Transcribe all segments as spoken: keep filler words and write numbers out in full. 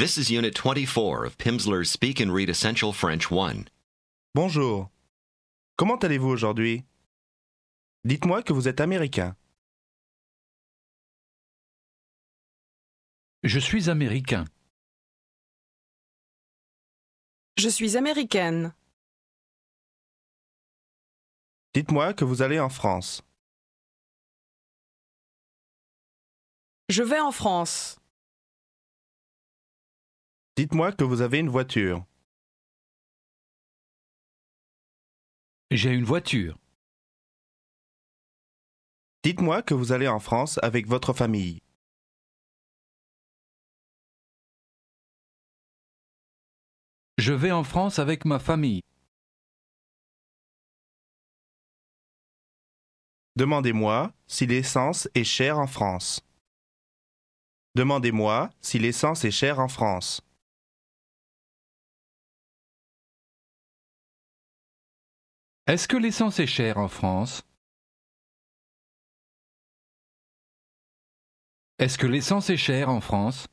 This is Unit twenty-four of Pimsleur's Speak and Read Essential French one. Bonjour. Comment allez-vous aujourd'hui? Dites-moi que vous êtes américain. Je suis américain. Je suis américaine. Dites-moi que vous allez en France. Je vais en France. Dites-moi que vous avez une voiture. J'ai une voiture. Dites-moi que vous allez en France avec votre famille. Je vais en France avec ma famille. Demandez-moi si l'essence est chère en France. Demandez-moi si l'essence est chère en France. Est-ce que l'essence est chère en France? Est-ce que l'essence est chère en France?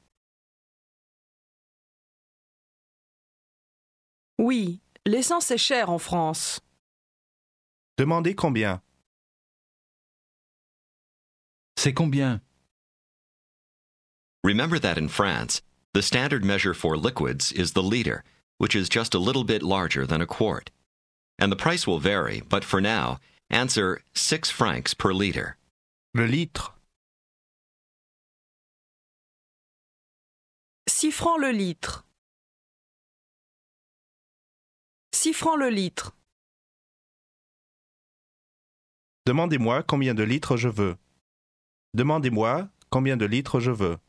Oui, l'essence est chère en France. Demandez combien. C'est combien? Remember that in France, the standard measure for liquids is the liter, which is just a little bit larger than a quart. And the price will vary, but for now, answer six francs per liter. Le litre. Six francs le litre. Six francs le litre. Demandez-moi combien de litres je veux. Demandez-moi combien de litres je veux.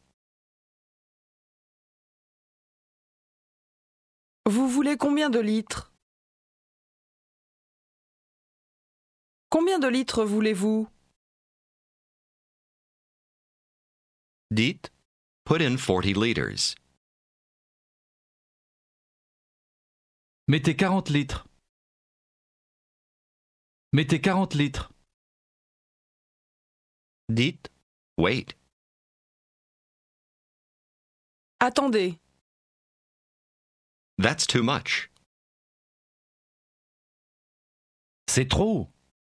Vous voulez combien de litres? Combien de litres voulez-vous? Dites, Put in forty liters. Mettez quarante litres. Mettez quarante litres. dites, Wait. Attendez. That's too much. C'est trop.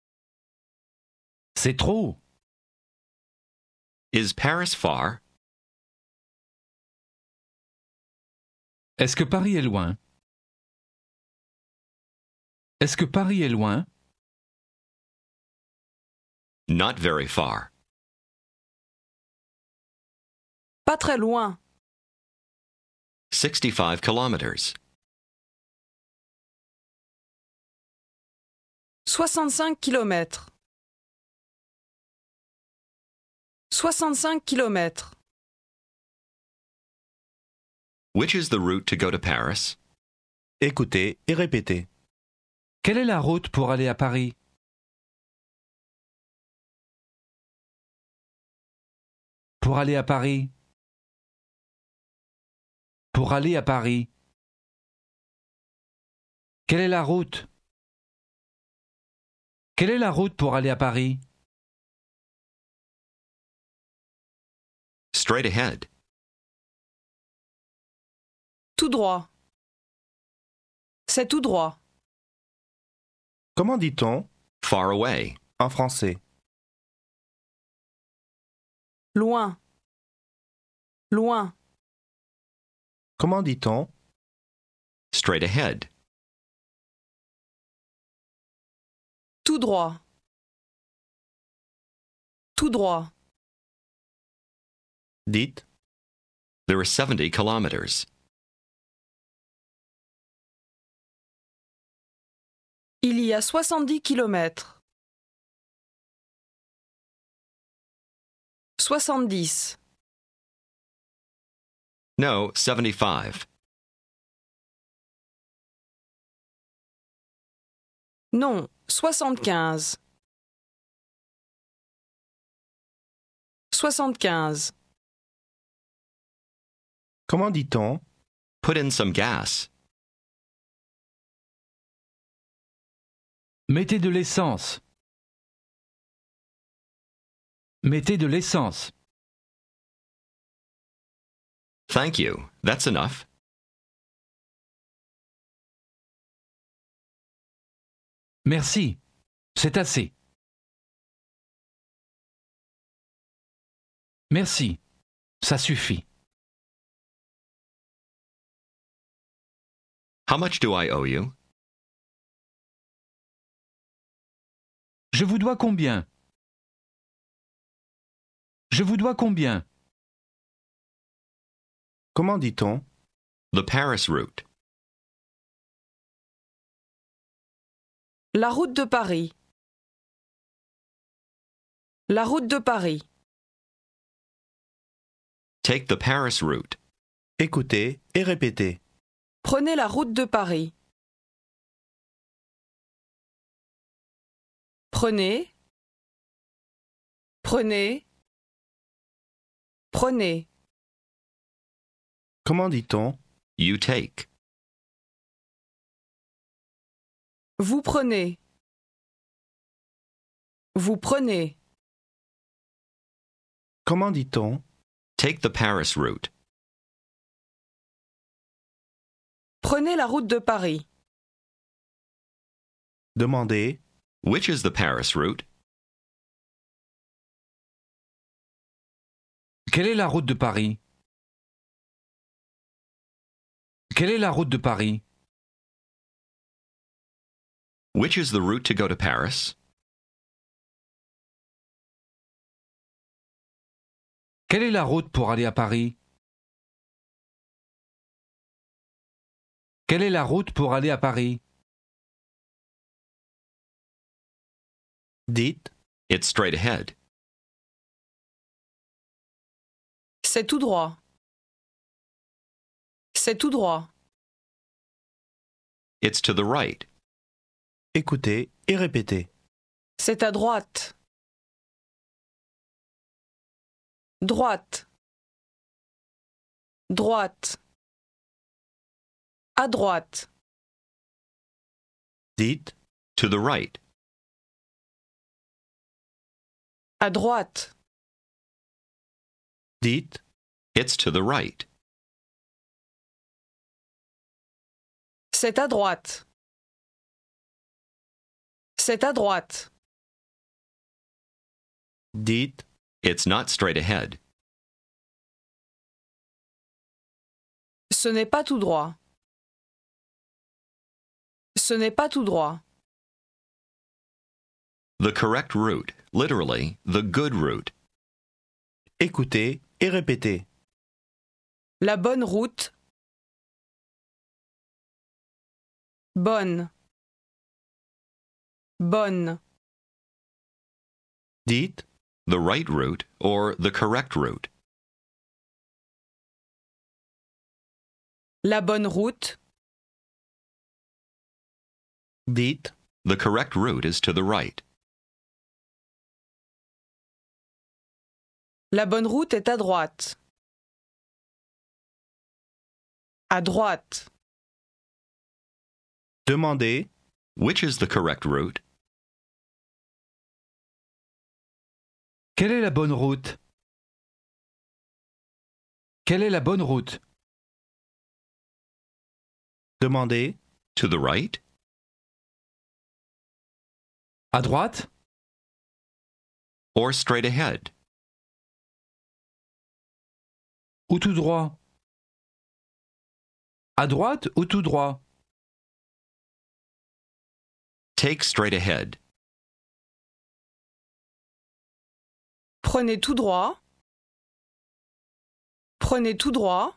C'est trop. Is Paris far? Est-ce que Paris est loin? Est-ce que Paris est loin? Not very far. Pas très loin. sixty-five kilometers. Soixante-cinq kilomètres. Soixante-cinq kilomètres. Which is the route to go to Paris? écoutez et répétez. Quelle est la route pour aller à Paris? Pour aller à Paris. Pour aller à Paris. Quelle est la route? Quelle est la route pour aller à Paris? Straight ahead. Tout droit. C'est tout droit. Comment dit-on Far away. en français? Loin. Loin. Comment dit-on Straight ahead. Tout droit. Tout droit. Dites, There are seventy kilometers. Il y a soixante-dix kilomètres. Soixante-dix. No, seventy-five. Non, soixante-quinze. Soixante-quinze. comment dit-on Put in some gas. Mettez de l'essence. Mettez de l'essence. Thank you. That's enough. Merci. C'est assez. Merci. Ça suffit. How much do I owe you? Je vous dois combien? Je vous dois combien? Comment dit-on? The Paris route. La route de Paris. La route de Paris. Take the Paris route. Écoutez et répétez. Prenez la route de Paris. Prenez. Prenez. Prenez. Comment dit-on? You take. Vous prenez. Vous prenez. Comment dit-on? Take the Paris route. Prenez la route de Paris. Demandez. Which is the Paris route? Quelle est la route de Paris? Quelle est la route de Paris? Which is the route to go to Paris? Quelle est la route pour aller à Paris? Quelle est la route pour aller à Paris? Dites. It's straight ahead. C'est tout droit. C'est tout droit. It's to the right. Écoutez et répétez. C'est à droite. Droite. Droite. À droite. Dites. To the right. À droite. Dites. It's to the right. C'est à droite. C'est à droite. Dites. It's not straight ahead. Ce n'est pas tout droit. Ce n'est pas tout droit. The correct route. Literally, the good route. Écoutez et répétez. La bonne route. Bonne. Bonne. Dites. The right route or the correct route. La bonne route. Dites. The correct route is to the right. La bonne route est à droite. À droite. Demandez. Which is the correct route? Quelle est la bonne route? Quelle est la bonne route? Demandez. To the right? À droite? Or straight ahead? Ou tout droit? À droite ou tout droit? Take straight ahead. Prenez tout droit. Prenez tout droit.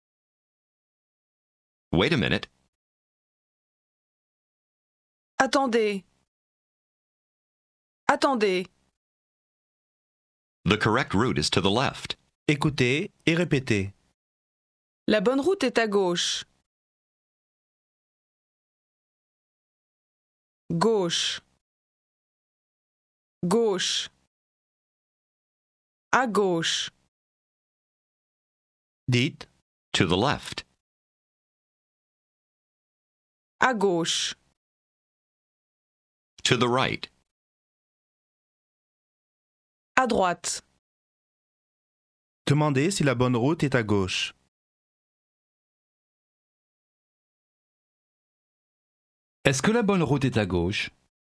Wait a minute. Attendez. Attendez. The correct route is to the left. Écoutez et répétez. La bonne route est à gauche. Gauche. Gauche. À gauche. Dites. To the left. À gauche. To the right. À droite. Demandez si la bonne route est à gauche. Est-ce que la bonne route est à gauche?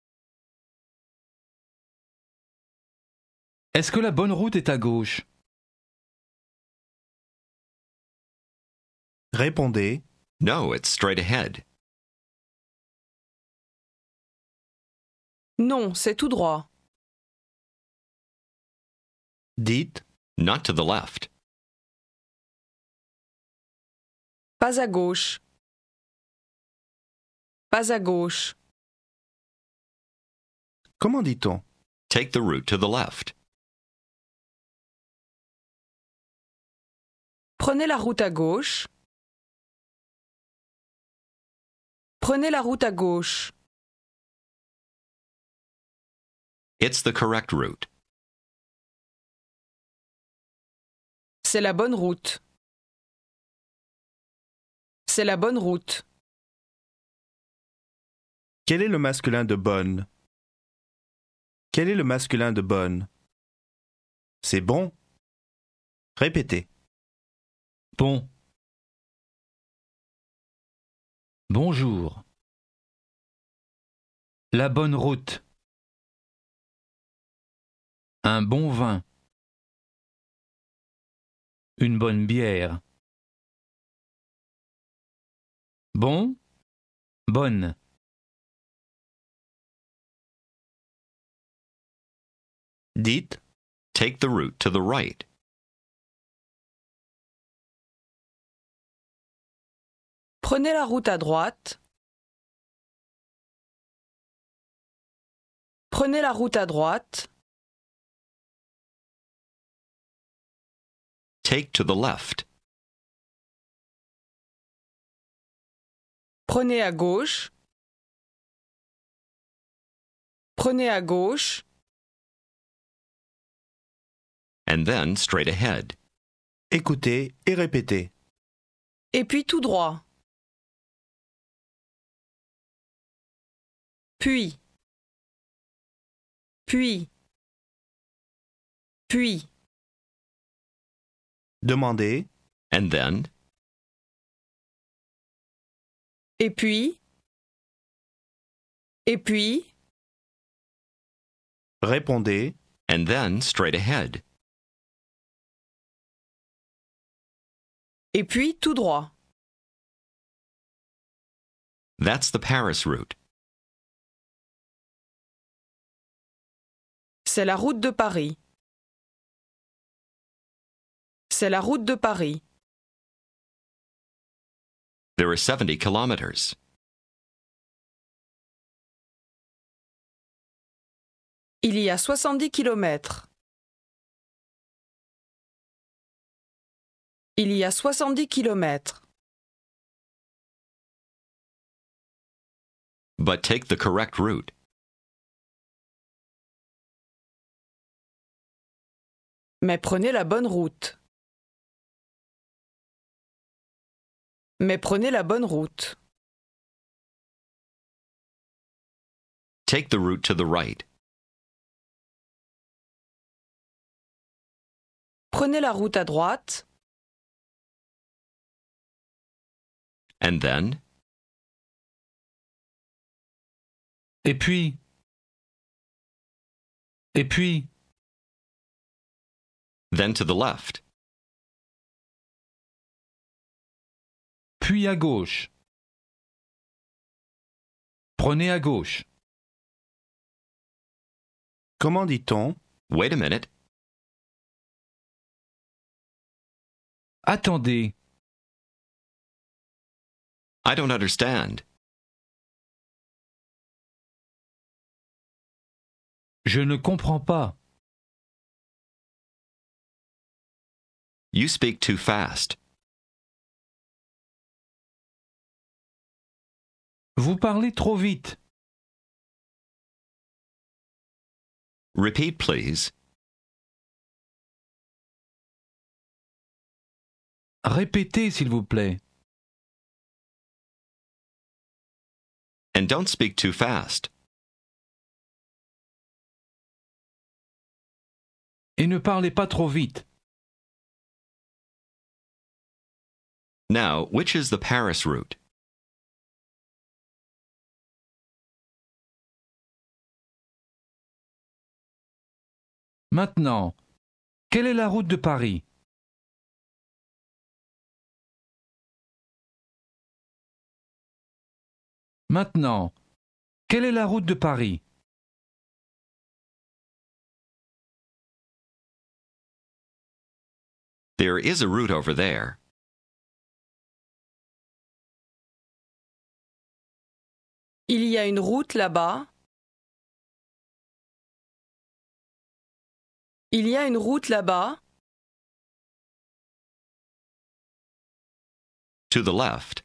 Est-ce que la bonne route est à gauche? Répondez No, it's straight ahead. Non, c'est tout droit. dites Not to the left. Pas à gauche. Pas à gauche. comment dit-on? Take the route to the left. Prenez la route à gauche. Prenez la route à gauche. It's the correct route. C'est la bonne route. C'est la bonne route. Quel est le masculin de bonne? Quel est le masculin de bonne? C'est bon. Répétez. Bon. Bonjour. La bonne route. Un bon vin. Une bonne bière. Bon, bonne. Dites Take the route to the right. Prenez la route à droite. Prenez la route à droite. Take to the left. Prenez à gauche. Prenez à gauche. And then straight ahead. écoutez et répétez. Et puis tout droit. Puis. Puis. Puis. Demandez And then Et puis. Et puis. répondez and then straight ahead. Et puis tout droit. That's the Paris route. C'est la route de Paris. C'est la route de Paris. There are seventy kilometers. Il y a soixante-dix kilomètres. Il y a soixante-dix kilomètres. But take the correct route. Mais prenez la bonne route. Mais prenez la bonne route. Take the route to the right. Prenez la route à droite. And then Et puis. Et puis. then to the left. Puis à gauche. Prenez à gauche. comment dit-on? Wait a minute. Attendez. I don't understand. Je ne comprends pas. You speak too fast. Vous parlez trop vite. Repeat, please. Répétez, s'il vous plaît. And don't speak too fast. Et ne parlez pas trop vite. Now, which is the Paris route? Maintenant, quelle est la route de Paris? Maintenant, quelle est la route de Paris? There is a route over there. Il y a une route là-bas. Il y a une route là-bas. To the left.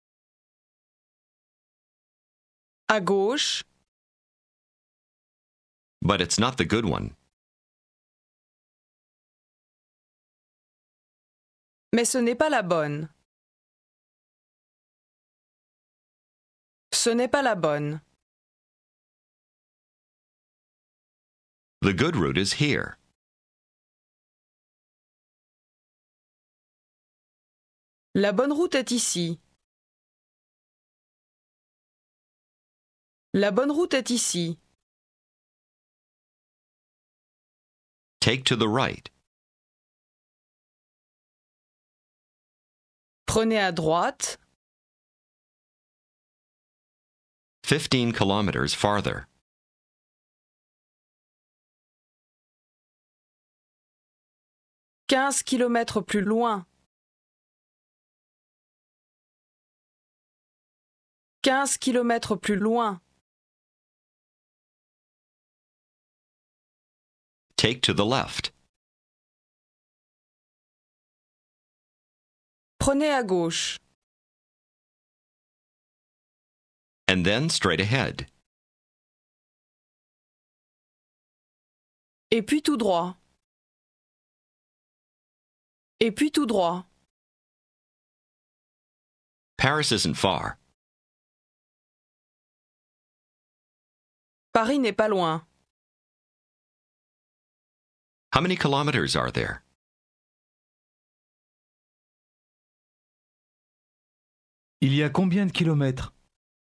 À gauche. But it's not the good one. Mais ce n'est pas la bonne. Ce n'est pas la bonne. The good route is here. La bonne route est ici. La bonne route est ici. Take to the right. Prenez à droite. Fifteen kilometers farther. quinze kilomètres plus loin. quinze kilomètres plus loin. Take to the left. Prenez à gauche. And then straight ahead. Et puis tout droit. Et puis tout droit. Paris isn't far. Paris n'est pas loin. How many kilometers are there? Il y a combien de kilomètres?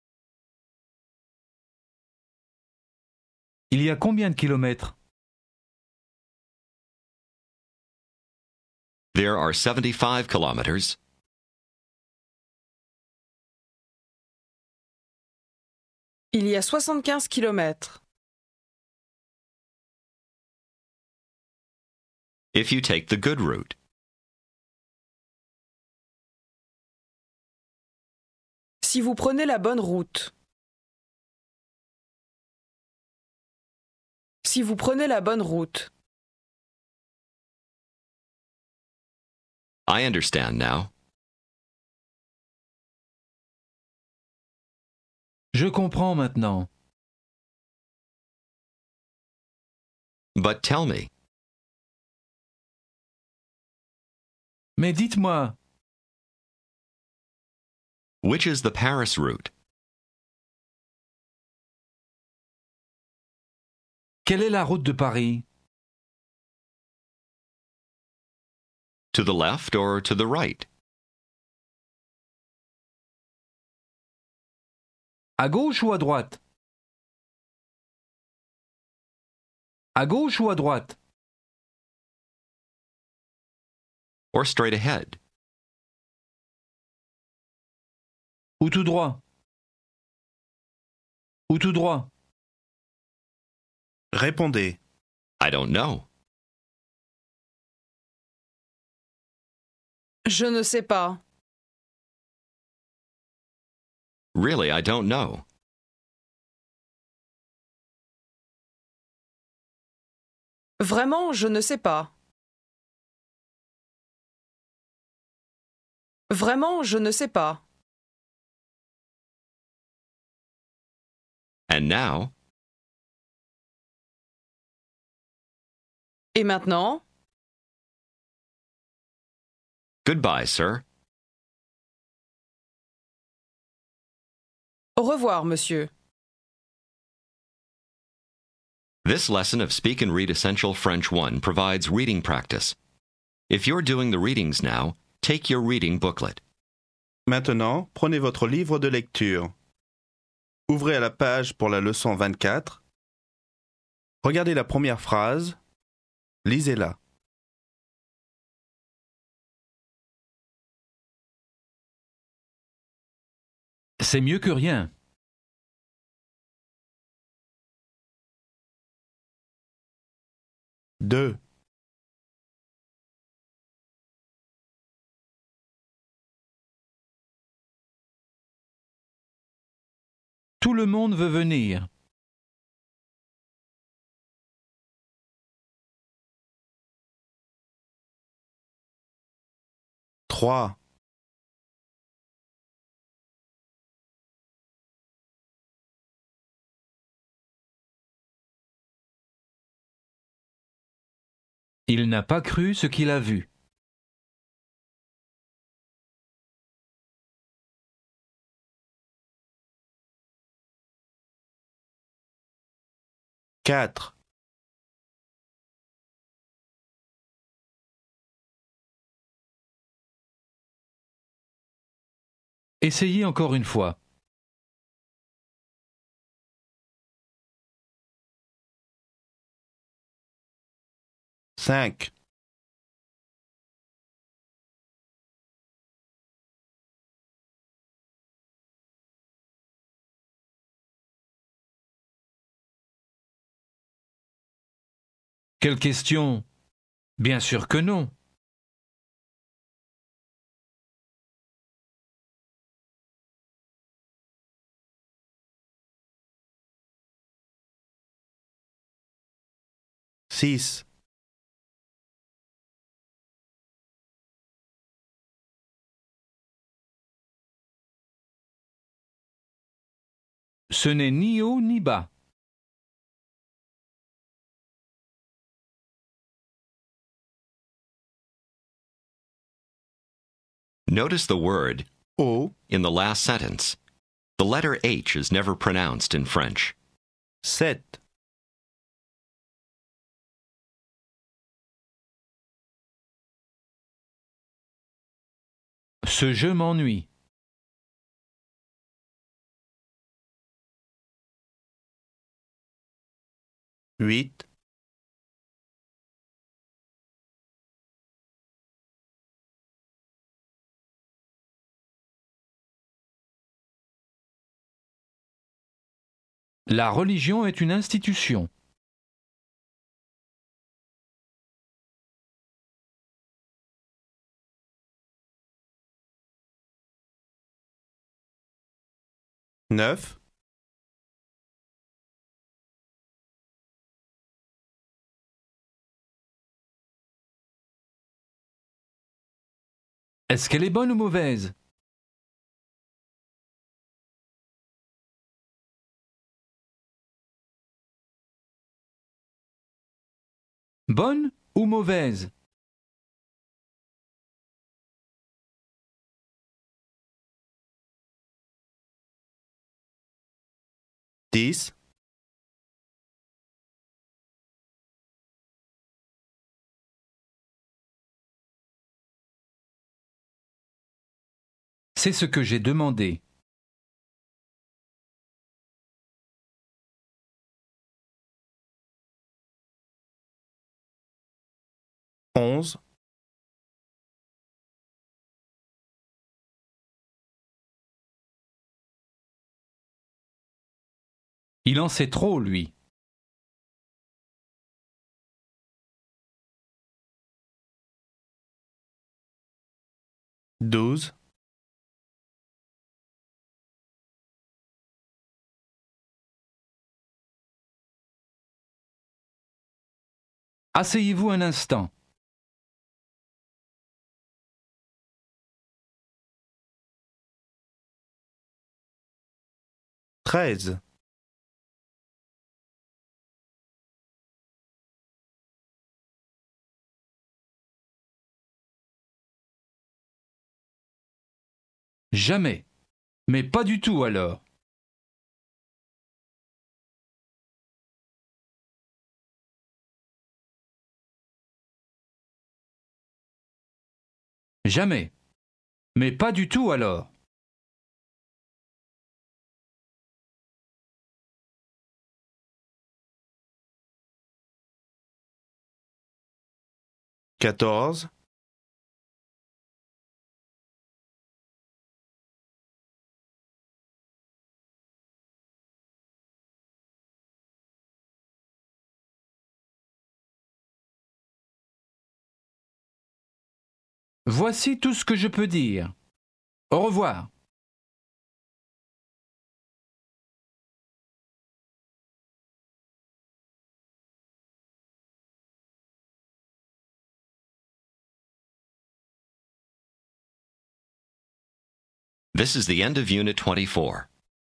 Il y a combien de kilomètres? There are seventy-five kilometers. Il y a soixante-quinze kilomètres. If you take the good route. Si vous prenez la bonne route. Si vous prenez la bonne route. I understand now. Je comprends maintenant. But tell me. Mais dites-moi, Which is the Paris route? quelle est la route de Paris? To the left or to the right? À gauche ou à droite? À gauche ou à droite? Or straight ahead? Ou tout droit? Ou tout droit? Répondez. I don't know. Je ne sais pas. Really, I don't know. Vraiment, je ne sais pas. Vraiment, je ne sais pas. And now, Et maintenant? goodbye, sir. Au revoir, monsieur. This lesson of Speak and Read Essential French one provides reading practice. If you're doing the readings now, take your reading booklet. Maintenant, prenez votre livre de lecture. Ouvrez à la page pour la leçon vingt-quatre. Regardez la première phrase Lisez-la. C'est mieux que rien. Deux. Tout le monde veut venir. Trois. Il n'a pas cru ce qu'il a vu. Quatre. Essayez encore une fois. Cinq. Quelle question? Bien sûr que non. Six. Ce n'est ni haut ni bas. Notice the word Haut. in the last sentence. The letter H is never pronounced in French. Sept. Ce jeu m'ennuie. Huit. La religion est une institution. Neuf. Est-ce qu'elle est bonne ou mauvaise? Bonne ou mauvaise? Dix. C'est ce que j'ai demandé. Onze. Il en sait trop, lui. Douze. Asseyez-vous un instant. Treize. Jamais. Mais pas du tout alors. Jamais. Mais pas du tout alors. quatorze, Voici tout ce que je peux dire. Au revoir. This is the end of Unit twenty-four.